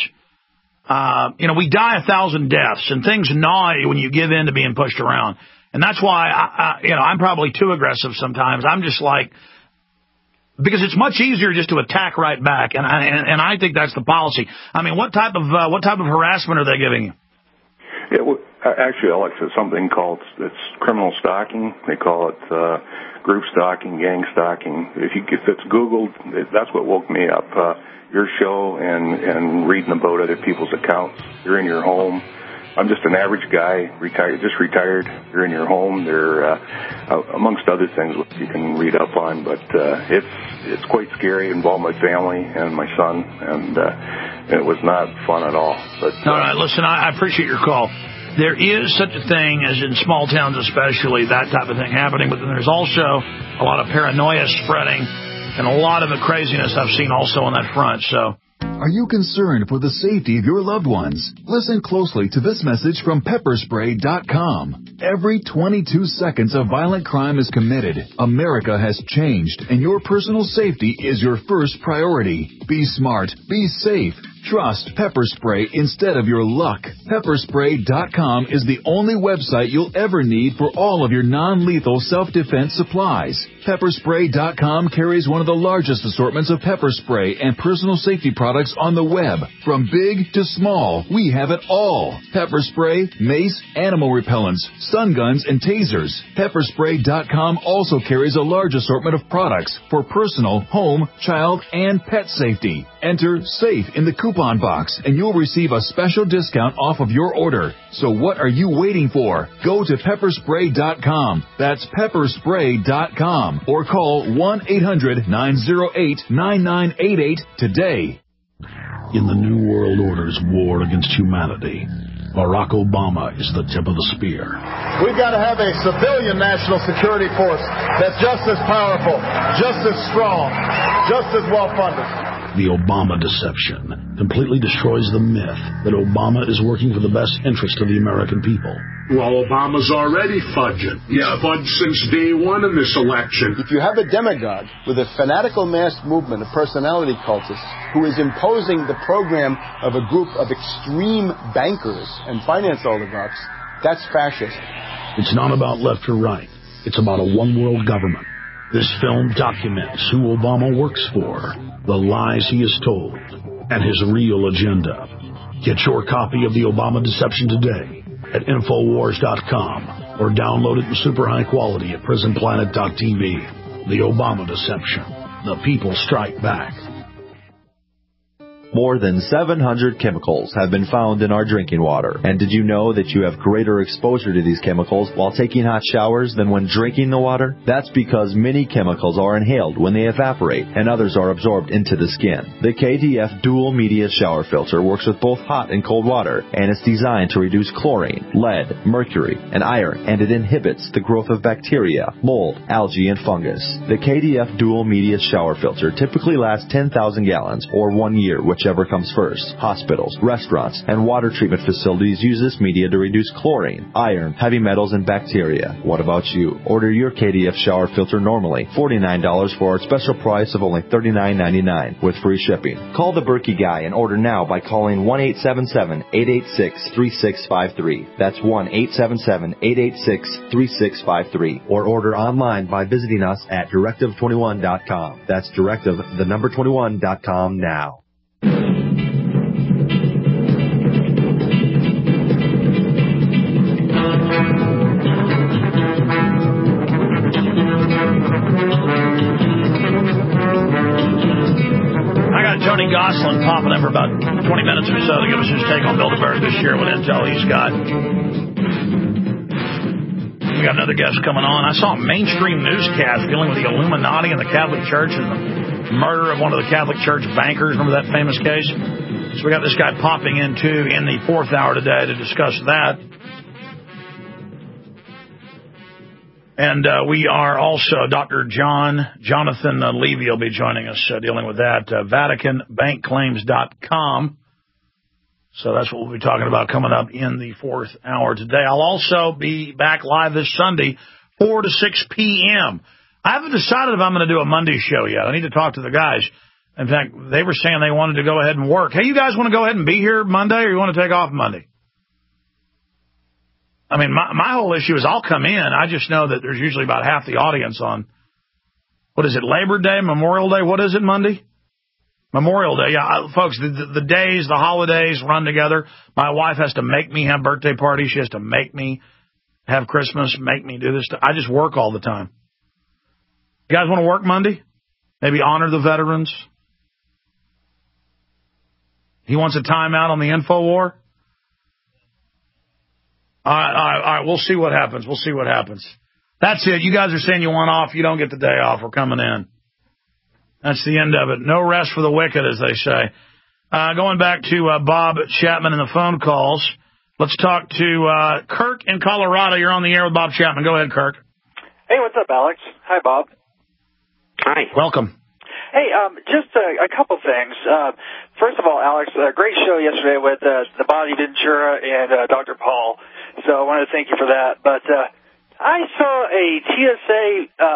we die 1,000 deaths, and things gnaw you when you give in to being pushed around. And that's why, I'm probably too aggressive sometimes. I'm just like, because it's much easier just to attack right back, and I think that's the policy. I mean, what type of harassment are they giving you? Actually, Alex, it's something called criminal stalking. They call it group stalking, gang stalking. If it's Googled, that's what woke me up. Your show and reading about other people's accounts. You're in your home. I'm just an average guy, just retired. You're in your home. They're amongst other things you can read up on, but it's quite scary. It involved my family and my son, and it was not fun at all. But all right, listen, I appreciate your call. There is such a thing as in small towns especially, that type of thing happening, but then there's also a lot of paranoia spreading and a lot of the craziness I've seen also on that front. So, are you concerned for the safety of your loved ones? Listen closely to this message from pepperspray.com. Every 22 seconds a violent crime is committed. America has changed, and your personal safety is your first priority. Be smart. Be safe. Trust Pepper Spray instead of your luck. Pepperspray.com is the only website you'll ever need for all of your non-lethal self-defense supplies. Pepperspray.com carries one of the largest assortments of pepper spray and personal safety products on the web. From big to small, we have it all. Pepper spray, mace, animal repellents, stun guns, and tasers. Pepperspray.com also carries a large assortment of products for personal, home, child, and pet safety. Enter SAFE in the coupon box, and you'll receive a special discount off of your order. So what are you waiting for? Go to pepperspray.com. That's pepperspray.com. Or call 1-800-908-9988 today. In the New World Order's war against humanity, Barack Obama is the tip of the spear. We've got to have a civilian national security force that's just as powerful, just as strong, just as well-funded. The Obama deception completely destroys the myth that Obama is working for the best interest of the American people. Well, Obama's already fudging. He's fudged since day one in this election. If you have a demagogue with a fanatical mass movement of personality cultists who is imposing the program of a group of extreme bankers and finance oligarchs, that's fascist. It's not about left or right. It's about a one-world government. This film documents who Obama works for, the lies he has told, and his real agenda. Get your copy of The Obama Deception today at Infowars.com or download it in super high quality at PrisonPlanet.tv. The Obama Deception. The people strike back. More than 700 chemicals have been found in our drinking water. And did you know that you have greater exposure to these chemicals while taking hot showers than when drinking the water? That's because many chemicals are inhaled when they evaporate, and others are absorbed into the skin. The KDF Dual Media Shower Filter works with both hot and cold water, and it's designed to reduce chlorine, lead, mercury, and iron, and it inhibits the growth of bacteria, mold, algae, and fungus. The KDF Dual Media Shower Filter typically lasts 10,000 gallons, or 1 year, whichever comes first. Hospitals, restaurants, and water treatment facilities use this media to reduce chlorine, iron, heavy metals, and bacteria. What about you? Order your KDF shower filter normally $49 for our special price of only $39.99 with free shipping. Call the Berkey Guy and order now by calling 1-877-886-3653. That's 1-877-886-3653. Or order online by visiting us at directive21.com. That's directive21.com now. Tony Gosselin popping up for about 20 minutes or so to give us his take on Bilderberg this year, what intel he's got. We got another guest coming on. I saw a mainstream newscast dealing with the Illuminati and the Catholic Church and the murder of one of the Catholic Church bankers. Remember that famous case? So we got this guy popping in, too, in the fourth hour today to discuss that. And we are also, Dr. Jonathan Levy will be joining us dealing with that. VaticanBankClaims.com. So that's what we'll be talking about coming up in the fourth hour today. I'll also be back live this Sunday 4 to 6 p.m. I haven't decided if I'm going to do a Monday show yet. I need to talk to the guys. In fact, they were saying they wanted to go ahead and work. Hey, you guys want to go ahead and be here Monday, or you want to take off Monday? I mean, my whole issue is I'll come in. I just know that there's usually about half the audience on, what is it, Labor Day, Memorial Day? What is it, Monday? Memorial Day. Yeah, folks, the days, the holidays run together. My wife has to make me have birthday parties. She has to make me have Christmas, make me do this stuff. I just work all the time. You guys want to work Monday? Maybe honor the veterans? He wants a timeout on the InfoWar? All right. We'll see what happens. That's it. You guys are saying you want off. You don't get the day off. We're coming in. That's the end of it. No rest for the wicked, as they say. Going back to Bob Chapman and the phone calls. Let's talk to Kirk in Colorado. You're on the air with Bob Chapman. Go ahead, Kirk. Hey, what's up, Alex? Hi, Bob. Hi. Welcome. Hey, just a couple things. First of all, Alex, a great show yesterday with the Bobby Ventura and Dr. Paul. So I wanted to thank you for that. But I saw a TSA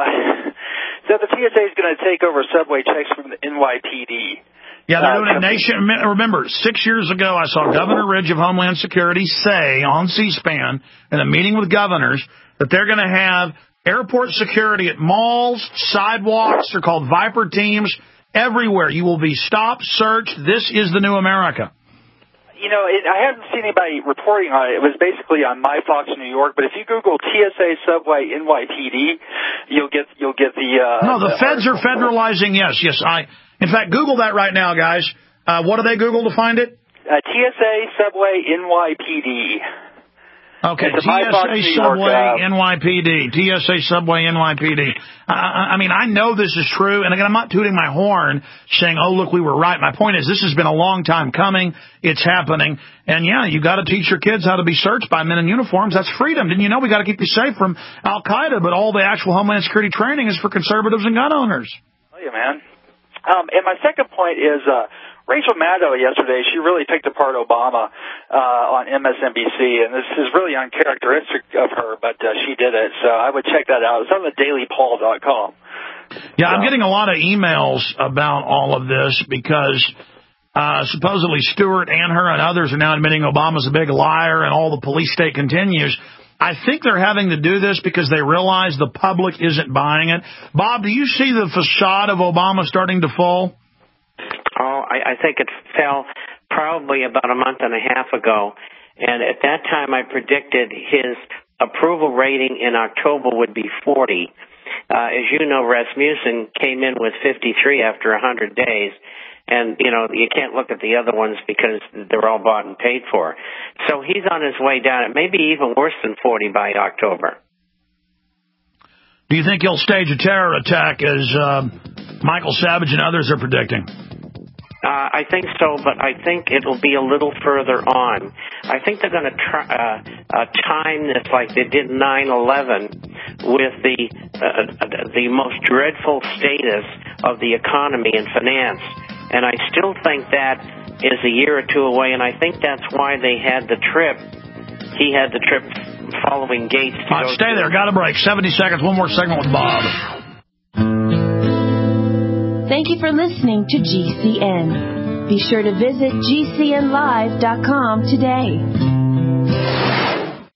that the TSA is going to take over subway checks from the NYPD. Yeah, they're doing a nation. Remember, 6 years ago, I saw Governor Ridge of Homeland Security say on C-SPAN in a meeting with governors that they're going to have airport security at malls, sidewalks. They're called Viper teams everywhere. You will be stopped, searched. This is the new America. You know, I haven't seen anybody reporting on it. It was basically on MyFox New York. But if you Google TSA subway NYPD, you'll get the. No, the feds are federalizing. Yes. In fact, Google that right now, guys. What do they Google to find it? TSA subway NYPD. Okay, TSA Subway NYPD. TSA Subway NYPD. I mean, I know this is true, and again, I'm not tooting my horn saying, oh, look, we were right. My point is this has been a long time coming. It's happening. And, yeah, you got to teach your kids how to be searched by men in uniforms. That's freedom. Didn't you know we got to keep you safe from Al-Qaeda, but all the actual Homeland Security training is for conservatives and gun owners. Oh, yeah, man. And my second point is Rachel Maddow yesterday, she really picked apart Obama on MSNBC, and this is really uncharacteristic of her, but she did it, so I would check that out. It's on the dailypaul.com. Yeah, I'm getting a lot of emails about all of this because supposedly Stewart and her and others are now admitting Obama's a big liar and all the police state continues. I think they're having to do this because they realize the public isn't buying it. Bob, do you see the facade of Obama starting to fall? Oh, I think it fell probably about a month and a half ago. And at that time, I predicted his approval rating in October would be 40. As you know, Rasmussen came in with 53 after 100 days. And, you know, you can't look at the other ones because they're all bought and paid for. So he's on his way down. It may be even worse than 40 by October. Do you think he'll stage a terror attack as Michael Savage and others are predicting? I think so, but I think it'll be a little further on. I think they're going to time this like they did 9/11 with the most dreadful status of the economy and finance. And I still think that is a year or two away, and I think that's why they had the trip. He had the trip following Gates. Stay there. Got a break. 70 seconds. One more segment with Bob. Thank you for listening to GCN. Be sure to visit GCNlive.com today.